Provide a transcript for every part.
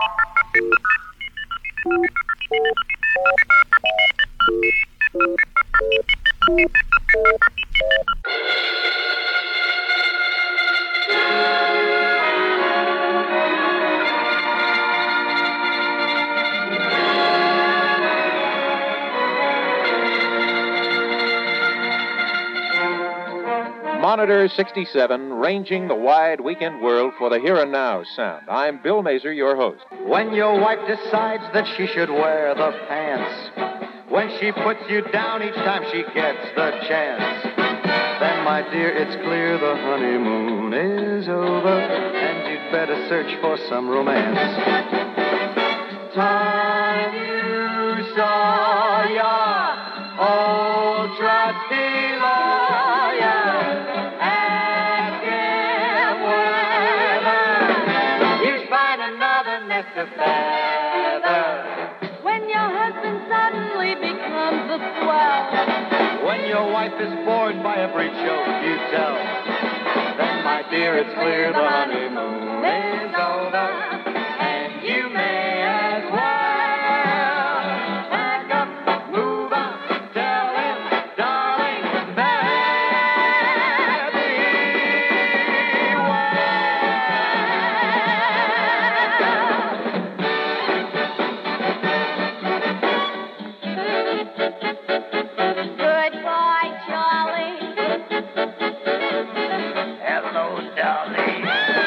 Monitor 67, ranging the wide weekend world for the here and now sound. I'm Bill Mazer, your host. When your wife decides that she should wear the pants, when she puts you down each time she gets the chance, then, my dear, it's clear the honeymoon is over, and you'd better search for some romance. Time you saw your old trusty lawyer, ask him whether you find another nest of feathers. When your husband suddenly becomes a swell, when your wife is bored by every joke you tell, then, my dear, it's clear the honeymoon is over, and you may as well pack up, move on, tell him, darling, fare thee goodbye, Charlie. Hello, darling.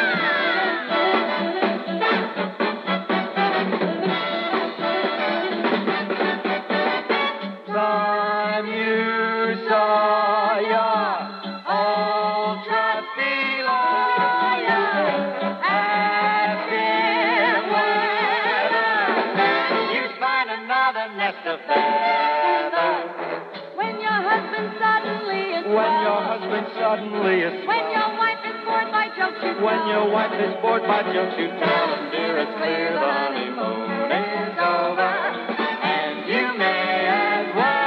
Time you saw your old trusty lawyer, ask him whether you find another nest of feathers. When your husband suddenly is When your swell, husband suddenly is when your wife is bored by jokes you tell, when your wife is bored by jokes you tell him, dear, it's clear the honeymoon is over, and you may as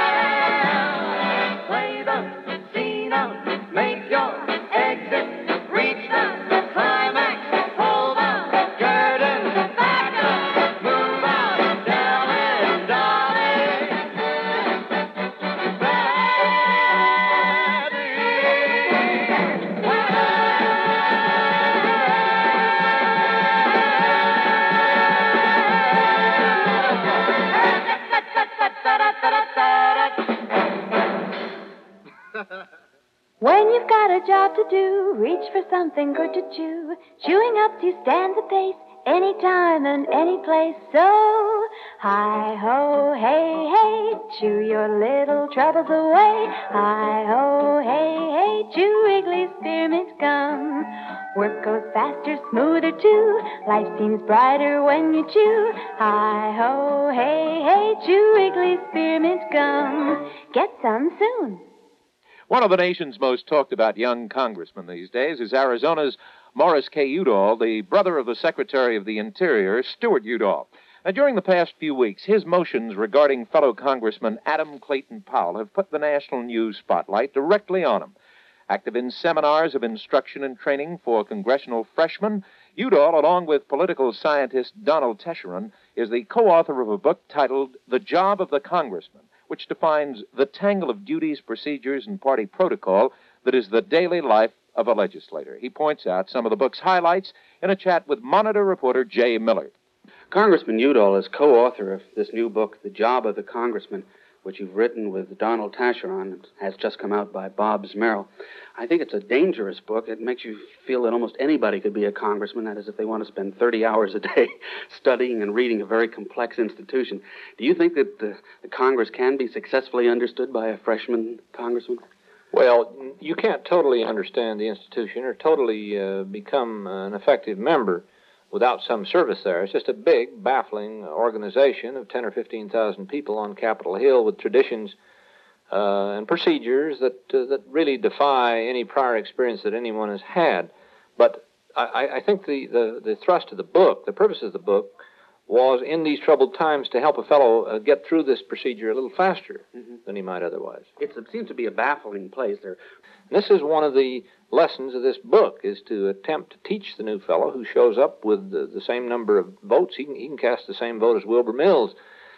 well play the scene out, make your exit, reach the climax, hold the curtain, back up, move on, darling, darling, When you've got a job to do, reach for something good to chew. Chewing up to stand the pace, anytime and any place. So, hi-ho, hey, hey, chew your little troubles away. Hi-ho, hey, hey, chew Wrigley's Spearmint Gum. Work goes faster, smoother too. Life seems brighter when you chew. Hi-ho, hey, hey, chew Wrigley's Spearmint Gum. Get some soon. One of the nation's most talked about young congressmen these days is Arizona's Morris K. Udall, the brother of the Secretary of the Interior, Stuart Udall. Now, during the past few weeks, his motions regarding fellow Congressman Adam Clayton Powell have put the national news spotlight directly on him. Active in seminars of instruction and training for congressional freshmen, Udall, along with political scientist Donald Tescheron, is the co-author of a book titled The Job of the Congressman, which defines the tangle of duties, procedures, and party protocol that is the daily life of a legislator. He points out some of the book's highlights in a chat with Monitor reporter Jay Miller. Congressman Udall is co-author of this new book, The Job of the Congressman, which you've written with Donald Tascheron and has just come out by Bob Zmerl. I think it's a dangerous book. It makes you feel that almost anybody could be a congressman, that is, if they want to spend 30 hours a day studying and reading a very complex institution. Do you think that the Congress can be successfully understood by a freshman congressman? Well, you can't totally understand the institution or totally become an effective member without some service there. It's just a big, baffling organization of 10 or 15,000 people on Capitol Hill with traditions and procedures that really defy any prior experience that anyone has had. But I think the thrust of the book, the purpose of the book, was in these troubled times to help a fellow get through this procedure a little faster than he might otherwise. It seems to be a baffling place there. This is one of the lessons of this book, is to attempt to teach the new fellow who shows up with the same number of votes. He can cast the same vote as Wilbur Mills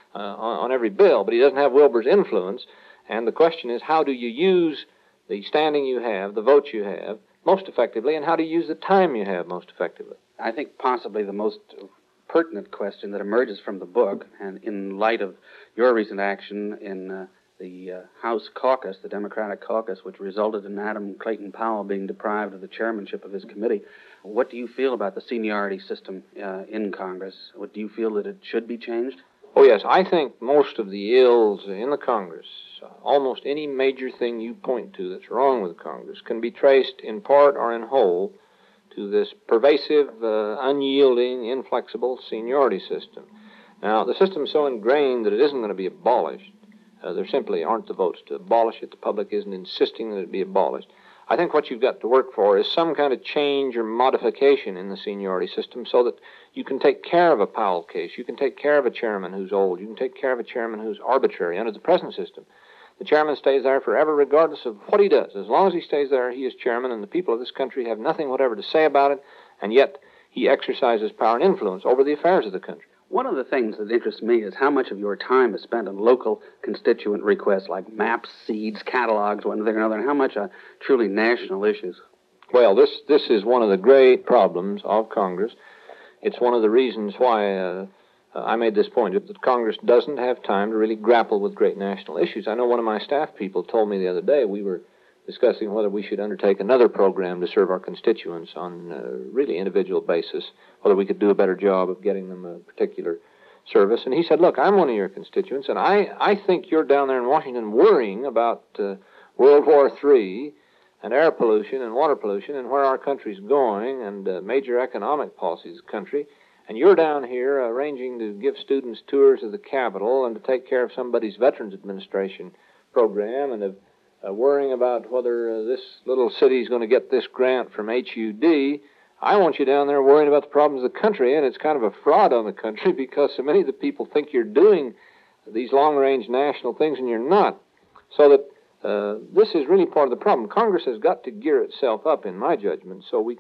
on every bill, but he doesn't have Wilbur's influence. And the question is, how do you use the standing you have, the votes you have, most effectively, and how do you use the time you have most effectively? I think possibly the most pertinent question that emerges from the book, and in light of your recent action in the House caucus, the Democratic caucus, which resulted in Adam Clayton Powell being deprived of the chairmanship of his committee, what do you feel about the seniority system in Congress? What do you feel that it should be changed? Oh, yes, I think most of the ills in the Congress, almost any major thing you point to that's wrong with Congress, can be traced in part or in whole to this pervasive, unyielding, inflexible seniority system. Now, the system is so ingrained that it isn't going to be abolished. There simply aren't the votes to abolish it. The public isn't insisting that it be abolished. I think what you've got to work for is some kind of change or modification in the seniority system so that you can take care of a Powell case. You can take care of a chairman who's old. You can take care of a chairman who's arbitrary. Under the present system, the chairman stays there forever regardless of what he does. As long as he stays there, he is chairman, and the people of this country have nothing whatever to say about it, and yet he exercises power and influence over the affairs of the country. One of the things that interests me is how much of your time is spent on local constituent requests like maps, seeds, catalogs, one thing or another, and how much on truly national issues. Well, this is one of the great problems of Congress. It's one of the reasons why I made this point, that Congress doesn't have time to really grapple with great national issues. I know one of my staff people told me the other day, we were discussing whether we should undertake another program to serve our constituents on a really individual basis, whether we could do a better job of getting them a particular service. And he said, look, I'm one of your constituents, and I think you're down there in Washington worrying about World War III and air pollution and water pollution and where our country's going and major economic policies of the country. And you're down here arranging to give students tours of the Capitol and to take care of somebody's Veterans Administration program and of worrying about whether this little city's going to get this grant from HUD. I want you down there worrying about the problems of the country, and it's kind of a fraud on the country because so many of the people think you're doing these long-range national things, and you're not. So that this is really part of the problem. Congress has got to gear itself up, in my judgment, so we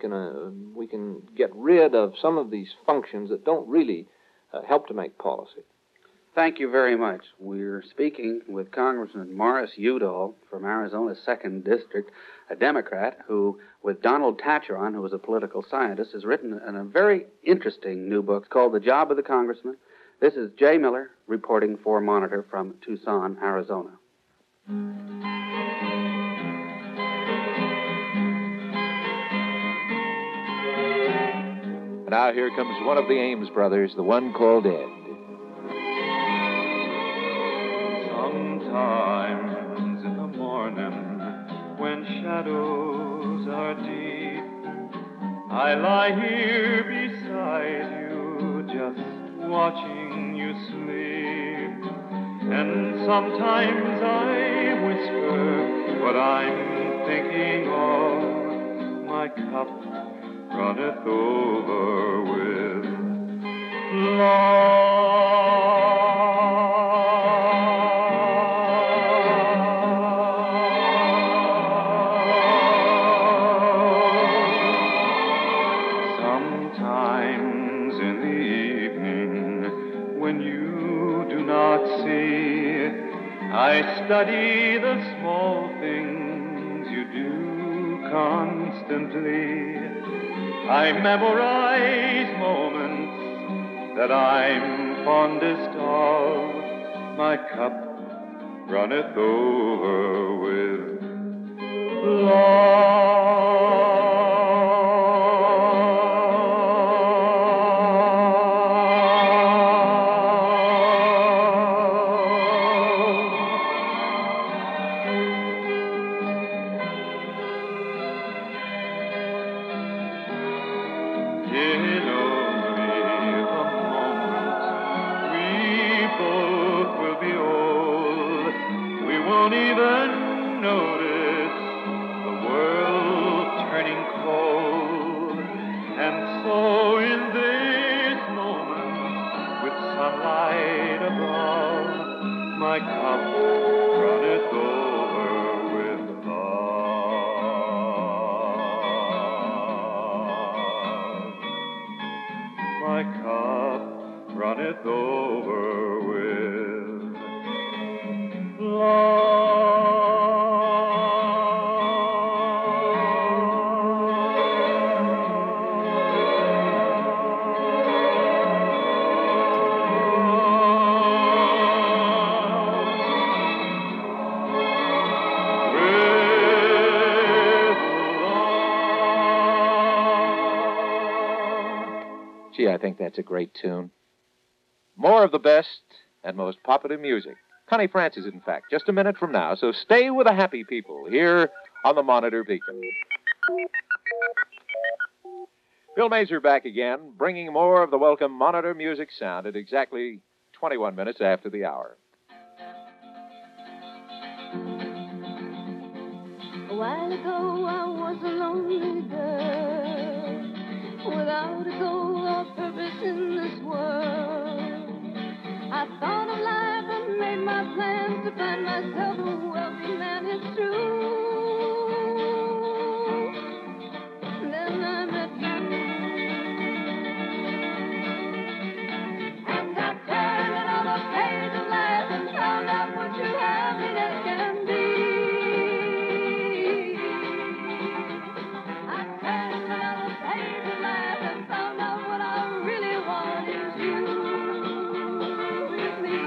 can get rid of some of these functions that don't really help to make policy. Thank you very much. We're speaking with Congressman Morris Udall from Arizona's 2nd District, a Democrat who, with Donald Tascheron, who is a political scientist, has written a very interesting new book called The Job of the Congressman. This is Jay Miller reporting for Monitor from Tucson, Arizona. Now here comes one of the Ames brothers, the one called Ed. Sometimes in the morning, when shadows are deep, I lie here beside you, just watching you sleep. And sometimes I whisper what I'm thinking of. My cup runneth over with love. I study the small things you do constantly. I memorize moments that I'm fondest of. My cup runneth over with love. my cup runneth over with Gee, I think that's a great tune. More of the best and most popular music. Connie Francis, in fact, just a minute from now. So stay with the happy people here on the Monitor Beacon. Bill Mazer back again, bringing more of the welcome Monitor music sound at exactly 21 minutes after the hour. A while ago I was a lonely girl, without a goal or purpose in this world. I thought of life and made my plans to find myself a wealthy man, it's true. Then I met you, and I turned another page of life and found out what true happiness can be. I turned another page of life and found out what I really want is you with me.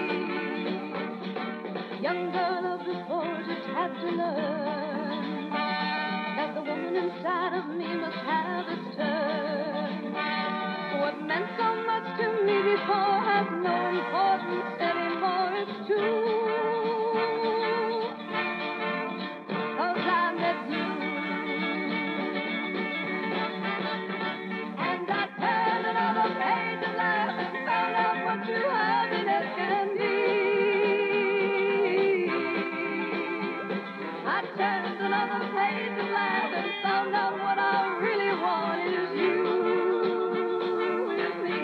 Young girl of the forges had to learn that the woman inside of me must have its turn. What meant so much to me before has no importance anymore, it's true. 'Cause I met you, and I turned another page of life and found out what true happiness can be. I turned another page of life and found out what I really want is you with me.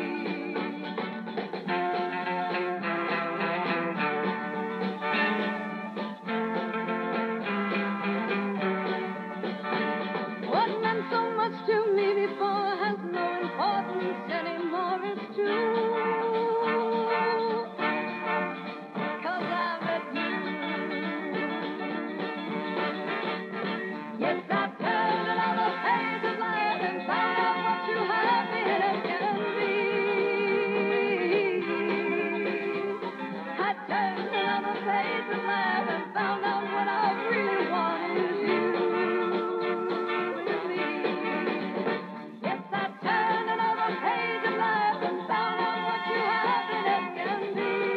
What meant so much to me before has no importance anymore, it's true. 'Cause I met you. Yes, I turned another page of life and found out what true happiness can be. I turned another page of life and found out what I really want is you with me. Yes, I turned another page of life and found out what true happiness can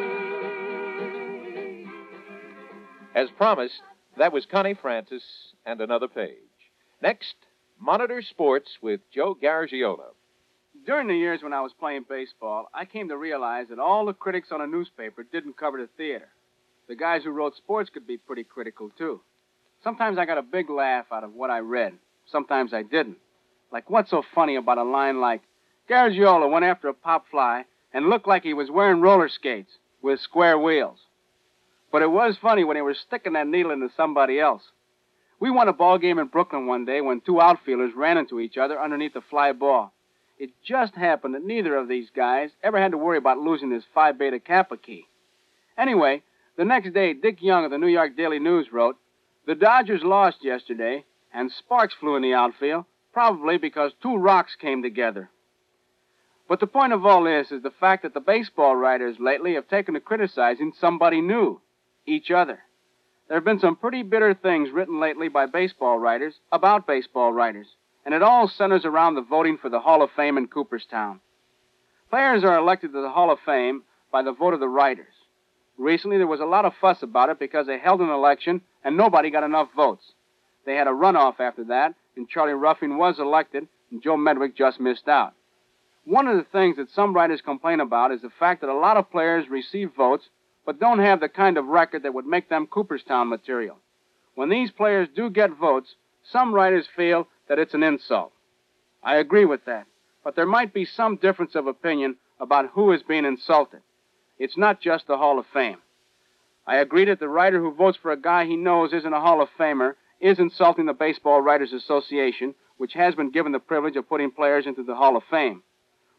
be. As promised, that was Connie Francis and Another Page. Next, Monitor Sports with Joe Garagiola. During the years when I was playing baseball, I came to realize that all the critics on a newspaper didn't cover the theater. The guys who wrote sports could be pretty critical, too. Sometimes I got a big laugh out of what I read. Sometimes I didn't. Like, what's so funny about a line like, Garagiola went after a pop fly and looked like he was wearing roller skates with square wheels. But it was funny when he was sticking that needle into somebody else. We won a ball game in Brooklyn one day when two outfielders ran into each other underneath a fly ball. It just happened that neither of these guys ever had to worry about losing his Phi Beta Kappa key. Anyway, the next day, Dick Young of the New York Daily News wrote, "The Dodgers lost yesterday, and sparks flew in the outfield, probably because two rocks came together." But the point of all this is the fact that the baseball writers lately have taken to criticizing somebody new, each other. There have been some pretty bitter things written lately by baseball writers about baseball writers, and it all centers around the voting for the Hall of Fame in Cooperstown. Players are elected to the Hall of Fame by the vote of the writers. Recently, there was a lot of fuss about it because they held an election and nobody got enough votes. They had a runoff after that, and Charlie Ruffin was elected, and Joe Medwick just missed out. One of the things that some writers complain about is the fact that a lot of players receive votes but don't have the kind of record that would make them Cooperstown material. When these players do get votes, some writers feel that it's an insult. I agree with that, but there might be some difference of opinion about who is being insulted. It's not just the Hall of Fame. I agree that the writer who votes for a guy he knows isn't a Hall of Famer is insulting the Baseball Writers Association, which has been given the privilege of putting players into the Hall of Fame.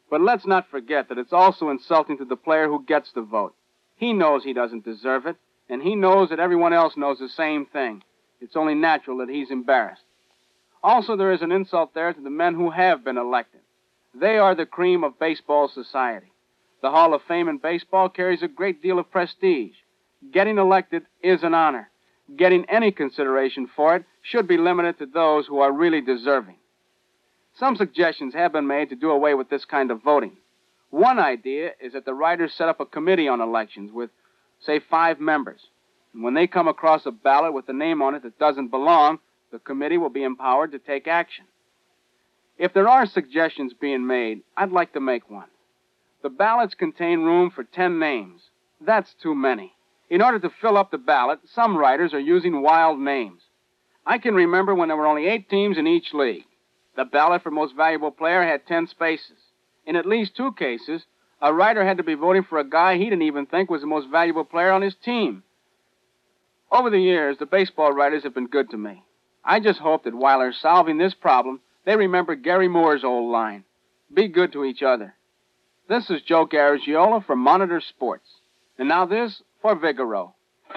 But let's not forget that it's also insulting to the player who gets the vote. He knows he doesn't deserve it, and he knows that everyone else knows the same thing. It's only natural that he's embarrassed. Also, there is an insult there to the men who have been elected. They are the cream of baseball society. The Hall of Fame in baseball carries a great deal of prestige. Getting elected is an honor. Getting any consideration for it should be limited to those who are really deserving. Some suggestions have been made to do away with this kind of voting. One idea is that the writers set up a committee on elections with, say, 5 members. And when they come across a ballot with a name on it that doesn't belong, the committee will be empowered to take action. If there are suggestions being made, I'd like to make one. The ballots contain room for 10 names. That's too many. In order to fill up the ballot, some writers are using wild names. I can remember when there were only 8 teams in each league. The ballot for most valuable player had 10 spaces. In at least 2 cases, a writer had to be voting for a guy he didn't even think was the most valuable player on his team. Over the years, the baseball writers have been good to me. I just hope that while they're solving this problem, they remember Gary Moore's old line, be good to each other. This is Joe Garagiola from Monitor Sports. And now this for Vigoro.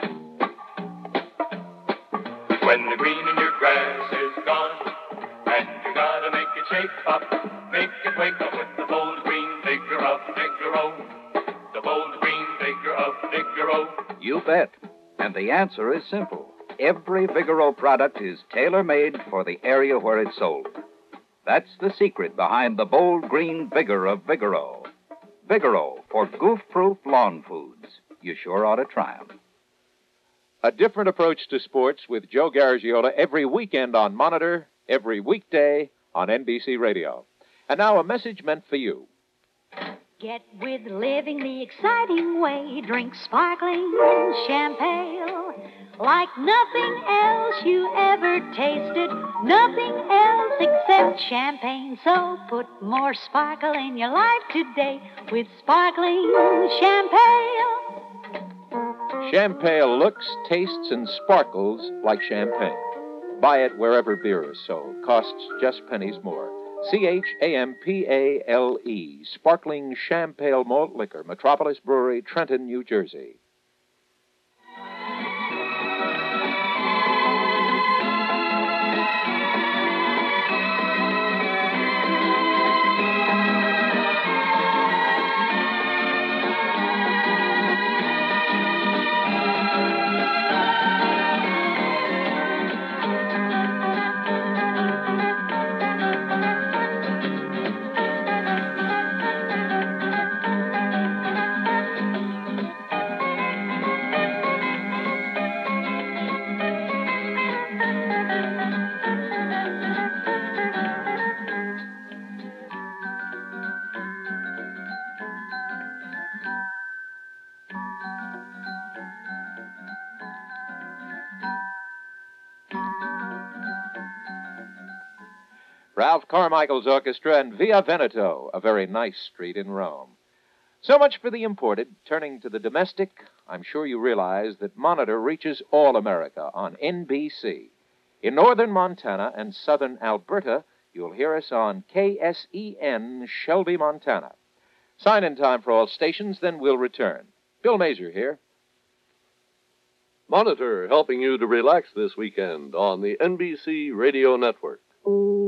When the green in your grass is gone, and you gotta make it shape up, make it wake up with the bold green vigor of Vigoro. The bold green vigor of Vigoro. You bet. And the answer is simple. Every Vigoro product is tailor-made for the area where it's sold. That's the secret behind the bold green vigor of Vigoro. Vigoro for goof-proof lawn foods. You sure ought to try 'em. A different approach to sports with Joe Garagiola every weekend on Monitor, every weekday on NBC Radio. And now a message meant for you. Get with living the exciting way. Drink sparkling champagne like nothing else you ever tasted. Nothing else except champagne. So put more sparkle in your life today with sparkling champagne. Champagne looks, tastes, and sparkles like champagne. Buy it wherever beer is sold. Costs just pennies more. Champale, Sparkling Champagne Malt Liquor, Metropolis Brewery, Trenton, New Jersey. Ralph Carmichael's orchestra and Via Veneto, a very nice street in Rome. So much for the imported. Turning to the domestic, I'm sure you realize that Monitor reaches all America on NBC. In northern Montana and southern Alberta, you'll hear us on KSEN, Shelby, Montana. Sign in time for all stations, then we'll return. Bill Mazur here. Monitor helping you to relax this weekend on the NBC Radio Network.